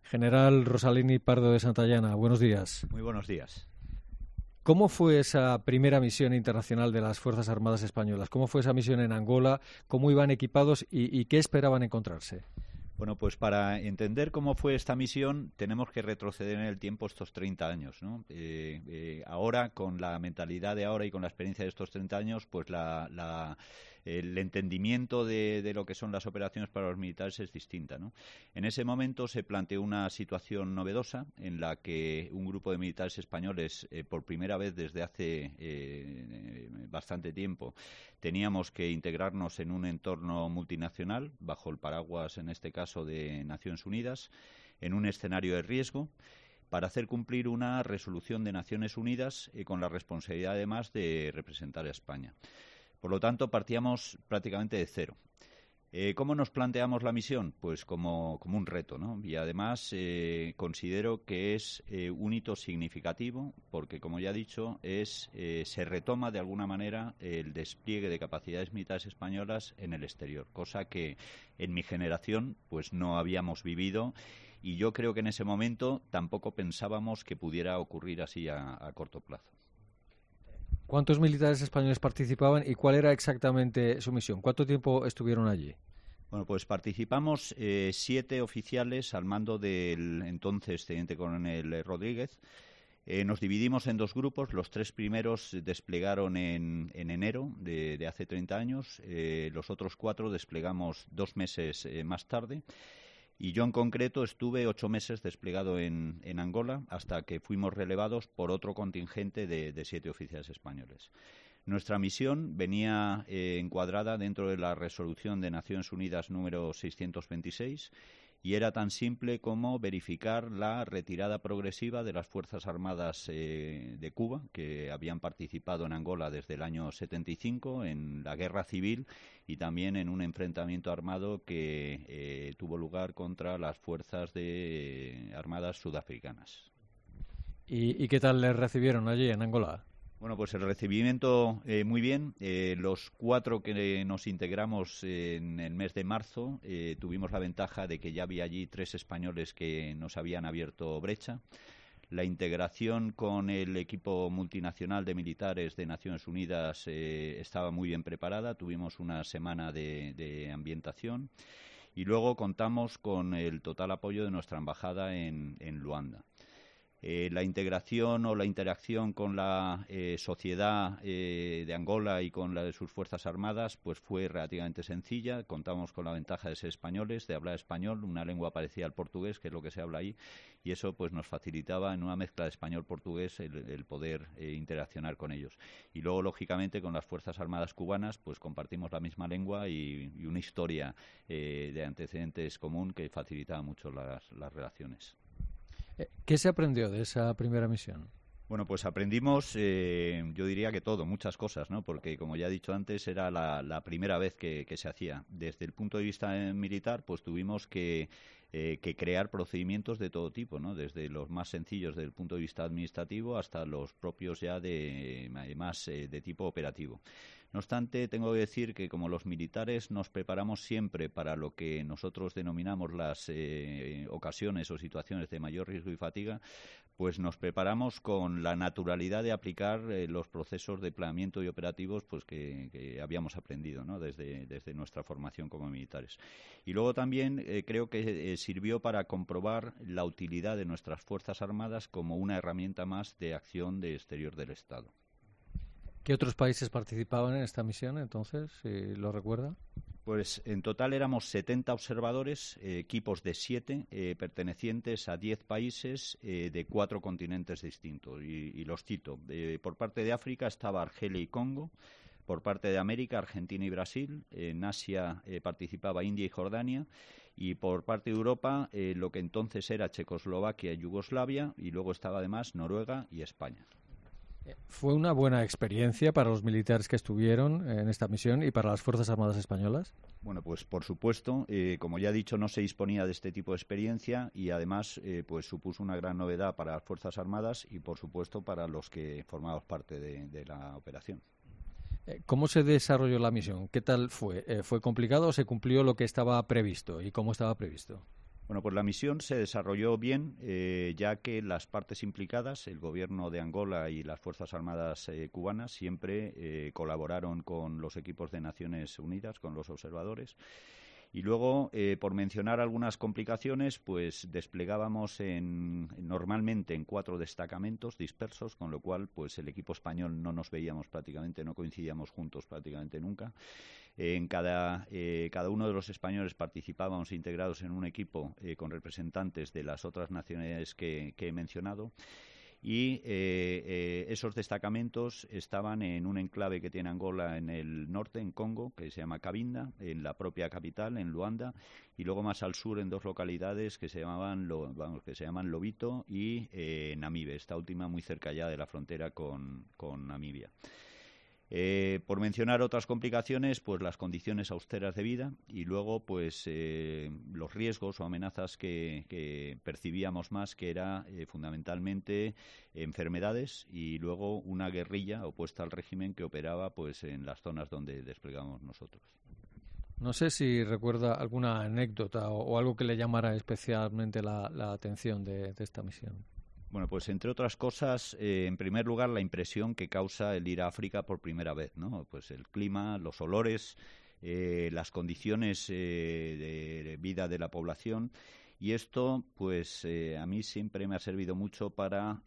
General Rosalini Pardo de Santayana, buenos días. Muy buenos días. ¿Cómo fue esa primera misión internacional de las Fuerzas Armadas Españolas? ¿Cómo fue esa misión en Angola? ¿Cómo iban equipados y qué esperaban encontrarse? Bueno, pues para entender cómo fue esta misión tenemos que retroceder en el tiempo estos 30 años, ¿no? Ahora, con la mentalidad de ahora y con la experiencia de estos 30 años, pues el entendimiento de lo que son las operaciones para los militares es distinta, ¿no? En ese momento se planteó una situación novedosa en la que un grupo de militares españoles, por primera vez desde hace bastante tiempo, teníamos que integrarnos en un entorno multinacional, bajo el paraguas, en este caso, de Naciones Unidas, en un escenario de riesgo, para hacer cumplir una resolución de Naciones Unidas con la responsabilidad, además, de representar a España. Por lo tanto, partíamos prácticamente de cero. ¿Cómo nos planteamos la misión? Pues como un reto, ¿no? Y además considero que es un hito significativo porque, como ya he dicho, se retoma de alguna manera el despliegue de capacidades militares españolas en el exterior, cosa que en mi generación pues no habíamos vivido, y yo creo que en ese momento tampoco pensábamos que pudiera ocurrir así a corto plazo. ¿Cuántos militares españoles participaban y cuál era exactamente su misión? ¿Cuánto tiempo estuvieron allí? Bueno, pues participamos 7 oficiales al mando del entonces teniente coronel Rodríguez. Nos dividimos en 2 grupos. Los 3 primeros desplegaron en enero de hace 30 años. Los otros 4 desplegamos 2 meses más tarde. Y yo en concreto estuve 8 meses desplegado en Angola hasta que fuimos relevados por otro contingente de 7 oficiales españoles. Nuestra misión venía encuadrada dentro de la resolución de Naciones Unidas número 626 y era tan simple como verificar la retirada progresiva de las Fuerzas Armadas de Cuba, que habían participado en Angola desde el año 75 en la guerra civil y también en un enfrentamiento armado que tuvo lugar contra las fuerzas armadas sudafricanas. ¿Y qué tal les recibieron allí en Angola? Bueno, pues el recibimiento muy bien. Los 4 que nos integramos en el mes de marzo tuvimos la ventaja de que ya había allí 3 españoles que nos habían abierto brecha. La integración con el equipo multinacional de militares de Naciones Unidas estaba muy bien preparada. Tuvimos una semana de ambientación y luego contamos con el total apoyo de nuestra embajada en Luanda. La integración o la interacción con la sociedad de Angola y con la de sus Fuerzas Armadas pues fue relativamente sencilla. Contamos con la ventaja de ser españoles, de hablar español, una lengua parecida al portugués, que es lo que se habla ahí, y eso pues nos facilitaba en una mezcla de español-portugués el poder interaccionar con ellos. Y luego, lógicamente, con las Fuerzas Armadas cubanas pues compartimos la misma lengua y una historia de antecedentes común que facilitaba mucho las relaciones. ¿Qué se aprendió de esa primera misión? Bueno, pues aprendimos, yo diría que todo, muchas cosas, ¿no? Porque, como ya he dicho antes, era la primera vez que se hacía. Desde el punto de vista militar, pues tuvimos que crear procedimientos de todo tipo, ¿no? Desde los más sencillos desde el punto de vista administrativo hasta los propios ya de tipo operativo. No obstante, tengo que decir que como los militares nos preparamos siempre para lo que nosotros denominamos las ocasiones o situaciones de mayor riesgo y fatiga, pues nos preparamos con la naturalidad de aplicar los procesos de planeamiento y operativos pues que habíamos aprendido, ¿no? desde nuestra formación como militares. Y luego también creo que sirvió para comprobar la utilidad de nuestras Fuerzas Armadas como una herramienta más de acción de exterior del Estado. ¿Qué otros países participaban en esta misión entonces, si lo recuerda? Pues en total éramos 70 observadores, equipos de 7, pertenecientes a 10 países de 4 continentes distintos. Y los cito. Por parte de África estaba Argelia y Congo. Por parte de América, Argentina y Brasil. En Asia participaba India y Jordania. Y por parte de Europa, lo que entonces era Checoslovaquia y Yugoslavia. Y luego estaba además Noruega y España. ¿Fue una buena experiencia para los militares que estuvieron en esta misión y para las Fuerzas Armadas españolas? Bueno, pues por supuesto, como ya he dicho, no se disponía de este tipo de experiencia y además pues supuso una gran novedad para las Fuerzas Armadas y por supuesto para los que formábamos parte de la operación. ¿Cómo se desarrolló la misión? ¿Qué tal fue? ¿Fue complicado o se cumplió lo que estaba previsto? ¿Y cómo estaba previsto? Bueno, pues la misión se desarrolló bien, ya que las partes implicadas, el gobierno de Angola y las Fuerzas Armadas cubanas, siempre colaboraron con los equipos de Naciones Unidas, con los observadores. Y luego, por mencionar algunas complicaciones, pues desplegábamos normalmente en 4 destacamentos dispersos, con lo cual pues el equipo español no nos veíamos prácticamente, no coincidíamos juntos prácticamente nunca. En cada uno de los españoles participábamos integrados en un equipo con representantes de las otras nacionalidades que he mencionado. Y esos destacamentos estaban en un enclave que tiene Angola en el norte, en Congo, que se llama Cabinda, en la propia capital, en Luanda, y luego más al sur en 2 localidades que se llaman Lobito y Namibe, esta última muy cerca ya de la frontera con Namibia. Por mencionar otras complicaciones, pues las condiciones austeras de vida y luego pues los riesgos o amenazas que percibíamos más, que era fundamentalmente enfermedades y luego una guerrilla opuesta al régimen que operaba pues en las zonas donde desplegamos nosotros. No sé si recuerda alguna anécdota o algo que le llamara especialmente la atención de esta misión. Bueno, pues entre otras cosas, en primer lugar, la impresión que causa el ir a África por primera vez, ¿no? Pues el clima, los olores, las condiciones de vida de la población. Y esto, pues, a mí siempre me ha servido mucho para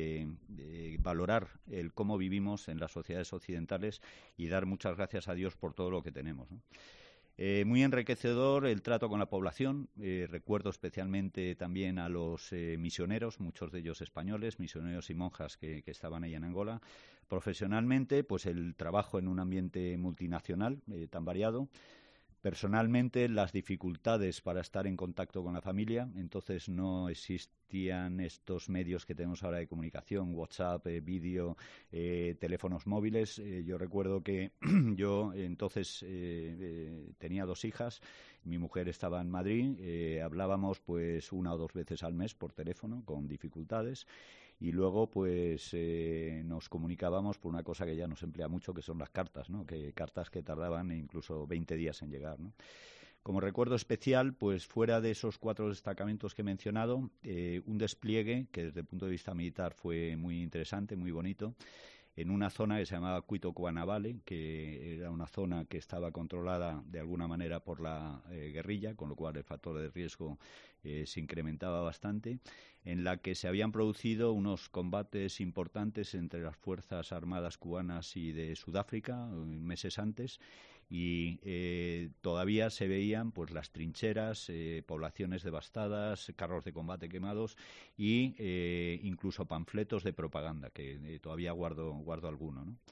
valorar el cómo vivimos en las sociedades occidentales y dar muchas gracias a Dios por todo lo que tenemos, ¿no? Muy enriquecedor el trato con la población. Recuerdo especialmente también a los misioneros, muchos de ellos españoles, misioneros y monjas que estaban ahí en Angola. Profesionalmente, pues el trabajo en un ambiente multinacional tan variado. Personalmente, las dificultades para estar en contacto con la familia. Entonces no existían estos medios que tenemos ahora de comunicación, WhatsApp, vídeo, teléfonos móviles. Yo recuerdo que yo entonces tenía 2 hijas, mi mujer estaba en Madrid, hablábamos pues 1 o 2 veces al mes por teléfono con dificultades. Y luego, pues, nos comunicábamos por una cosa que ya nos emplea mucho, que son las cartas, ¿no? Cartas que tardaban incluso 20 días en llegar, ¿no? Como recuerdo especial, pues fuera de esos 4 destacamentos que he mencionado, un despliegue que desde el punto de vista militar fue muy interesante, muy bonito, en una zona que se llamaba Cuito Cuanavale, que era una zona que estaba controlada de alguna manera por la guerrilla, con lo cual el factor de riesgo se incrementaba bastante, en la que se habían producido unos combates importantes entre las Fuerzas Armadas cubanas y de Sudáfrica meses antes, y todavía se veían pues las trincheras, poblaciones devastadas, carros de combate quemados y incluso panfletos de propaganda, que todavía guardo alguno, ¿no?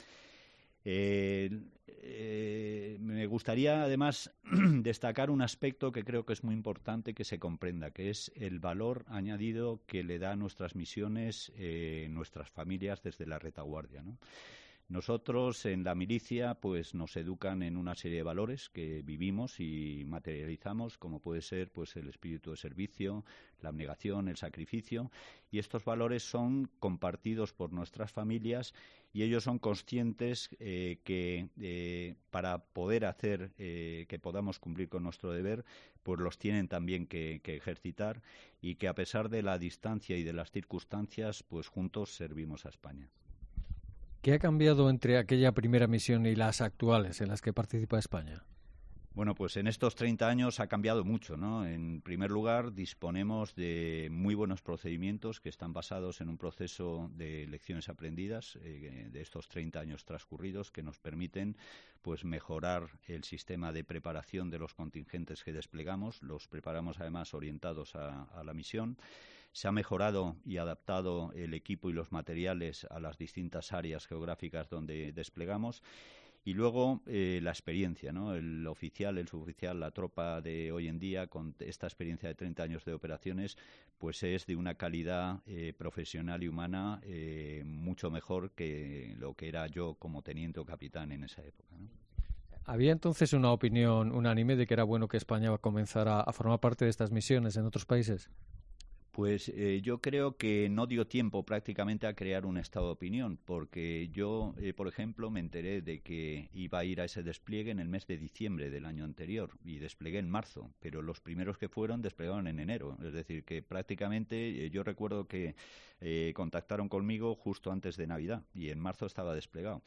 Me gustaría además destacar un aspecto que creo que es muy importante que se comprenda, que es el valor añadido que le da a nuestras misiones nuestras familias desde la retaguardia, ¿no? Nosotros en la milicia pues nos educan en una serie de valores que vivimos y materializamos, como puede ser pues el espíritu de servicio, la abnegación, el sacrificio, y estos valores son compartidos por nuestras familias y ellos son conscientes que para poder hacer que podamos cumplir con nuestro deber, pues los tienen también que ejercitar, y que a pesar de la distancia y de las circunstancias, pues juntos servimos a España. ¿Qué ha cambiado entre aquella primera misión y las actuales en las que participa España? Bueno, pues en estos 30 años ha cambiado mucho, ¿no? En primer lugar, disponemos de muy buenos procedimientos que están basados en un proceso de lecciones aprendidas de estos 30 años transcurridos, que nos permiten pues mejorar el sistema de preparación de los contingentes que desplegamos. Los preparamos además orientados a la misión. Se ha mejorado y adaptado el equipo y los materiales a las distintas áreas geográficas donde desplegamos. Y luego la experiencia, ¿no? El oficial, el suboficial, la tropa de hoy en día, con esta experiencia de 30 años de operaciones, pues es de una calidad profesional y humana mucho mejor que lo que era yo como teniente o capitán en esa época, ¿no? ¿Había entonces una opinión unánime de que era bueno que España comenzara a formar parte de estas misiones en otros países? Pues yo creo que no dio tiempo prácticamente a crear un estado de opinión, porque yo, por ejemplo, me enteré de que iba a ir a ese despliegue en el mes de diciembre del año anterior y desplegué en marzo, pero los primeros que fueron desplegaron en enero. Es decir, que prácticamente yo recuerdo que contactaron conmigo justo antes de Navidad y en marzo estaba desplegado.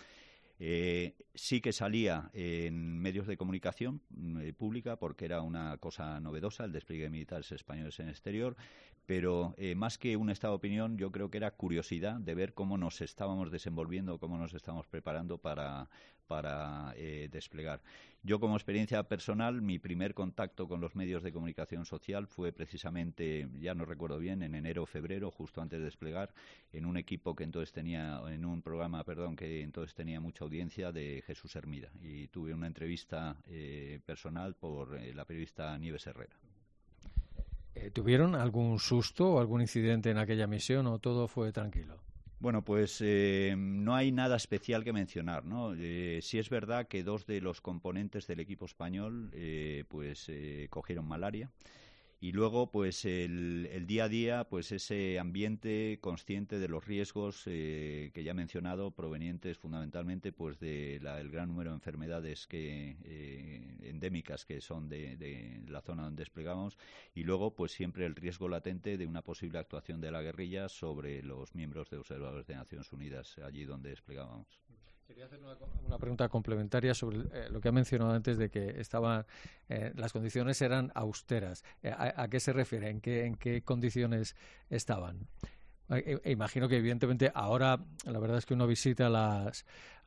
Sí que salía en medios de comunicación pública porque era una cosa novedosa el despliegue de militares españoles en el exterior, pero más que un estado de opinión yo creo que era curiosidad de ver cómo nos estábamos desenvolviendo, cómo nos estábamos preparando para desplegar. Yo, como experiencia personal, mi primer contacto con los medios de comunicación social fue precisamente, ya no recuerdo bien, en enero o febrero, justo antes de desplegar, en un equipo que entonces tenía, en un programa, que entonces tenía mucha audiencia, de Jesús Hermida, y tuve una entrevista personal por la periodista Nieves Herrera. ¿Tuvieron algún susto o algún incidente en aquella misión o todo fue tranquilo? Bueno, pues no hay nada especial que mencionar, ¿no? Sí es verdad que 2 de los componentes del equipo español cogieron malaria. Y luego, pues el día a día, pues ese ambiente consciente de los riesgos que ya he mencionado, provenientes fundamentalmente pues del gran número de enfermedades endémicas que son de la zona donde desplegamos, y luego pues siempre el riesgo latente de una posible actuación de la guerrilla sobre los miembros de observadores de Naciones Unidas allí donde desplegábamos. Quería hacer una pregunta complementaria sobre lo que ha mencionado antes de que las condiciones eran austeras. ¿A qué se refiere? ¿En qué condiciones estaban? Imagino que evidentemente ahora la verdad es que uno visita las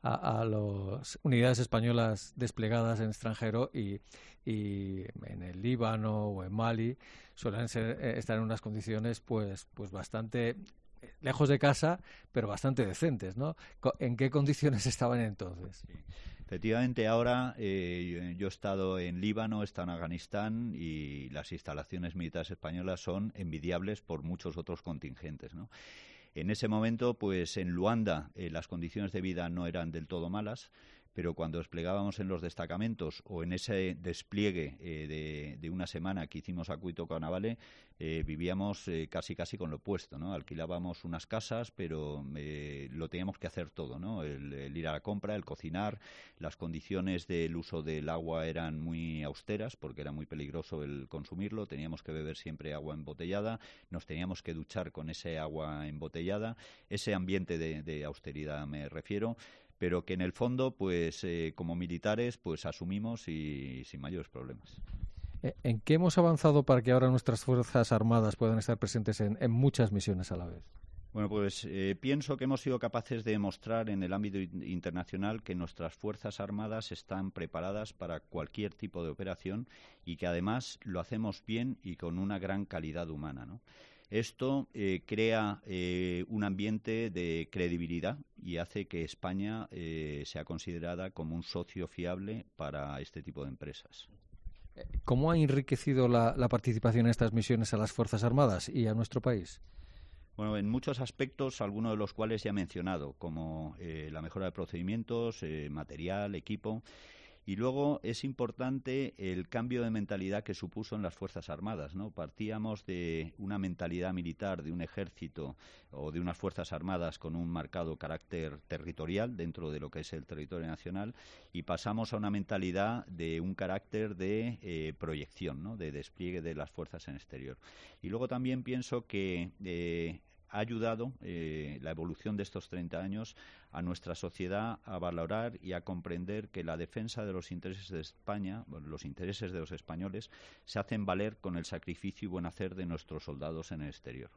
unidades españolas desplegadas en extranjero y en el Líbano o en Mali suelen estar en unas condiciones pues bastante lejos de casa, pero bastante decentes, ¿no? ¿En qué condiciones estaban entonces? Sí. Efectivamente, ahora yo he estado en Líbano, he estado en Afganistán y las instalaciones militares españolas son envidiables por muchos otros contingentes, ¿no? En ese momento, pues en Luanda las condiciones de vida no eran del todo malas, pero cuando desplegábamos en los destacamentos o en ese despliegue de una semana que hicimos a Cuito Canavale, vivíamos casi con lo opuesto, ¿no? Alquilábamos unas casas, pero lo teníamos que hacer todo, ¿no? El ir a la compra, el cocinar, las condiciones del uso del agua eran muy austeras porque era muy peligroso el consumirlo, teníamos que beber siempre agua embotellada, nos teníamos que duchar con ese agua embotellada, ese ambiente de austeridad me refiero, pero que en el fondo, pues como militares, pues asumimos y sin mayores problemas. ¿En qué hemos avanzado para que ahora nuestras Fuerzas Armadas puedan estar presentes en muchas misiones a la vez? Bueno, pues pienso que hemos sido capaces de demostrar en el ámbito internacional que nuestras Fuerzas Armadas están preparadas para cualquier tipo de operación y que además lo hacemos bien y con una gran calidad humana, ¿no? Esto crea un ambiente de credibilidad y hace que España sea considerada como un socio fiable para este tipo de empresas. ¿Cómo ha enriquecido la participación en estas misiones a las Fuerzas Armadas y a nuestro país? Bueno, en muchos aspectos, algunos de los cuales ya he mencionado, como la mejora de procedimientos, material, equipo. Y luego es importante el cambio de mentalidad que supuso en las Fuerzas Armadas, ¿no? Partíamos de una mentalidad militar, de un ejército o de unas Fuerzas Armadas con un marcado carácter territorial dentro de lo que es el territorio nacional y pasamos a una mentalidad de un carácter de proyección, ¿no? De despliegue de las fuerzas en exterior. Y luego también pienso que ha ayudado la evolución de estos 30 años a nuestra sociedad a valorar y a comprender que la defensa de los intereses de España, los intereses de los españoles, se hacen valer con el sacrificio y buen hacer de nuestros soldados en el exterior.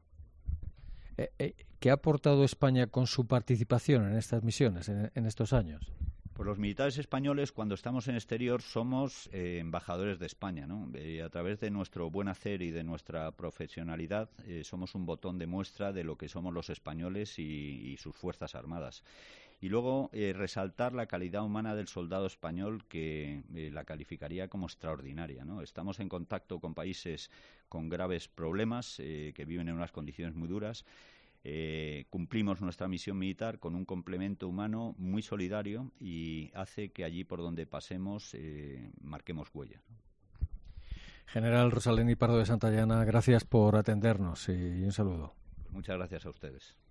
¿Qué ha aportado España con su participación en estas misiones, en estos años? Pues los militares españoles, cuando estamos en exterior, somos embajadores de España, ¿no? A través de nuestro buen hacer y de nuestra profesionalidad, somos un botón de muestra de lo que somos los españoles y sus Fuerzas Armadas. Y luego resaltar la calidad humana del soldado español, que la calificaría como extraordinaria, ¿no? Estamos en contacto con países con graves problemas, que viven en unas condiciones muy duras. Cumplimos nuestra misión militar con un complemento humano muy solidario y hace que allí por donde pasemos marquemos huella. General Rosalén y Pardo de Santayana, gracias por atendernos y un saludo. Muchas gracias a ustedes.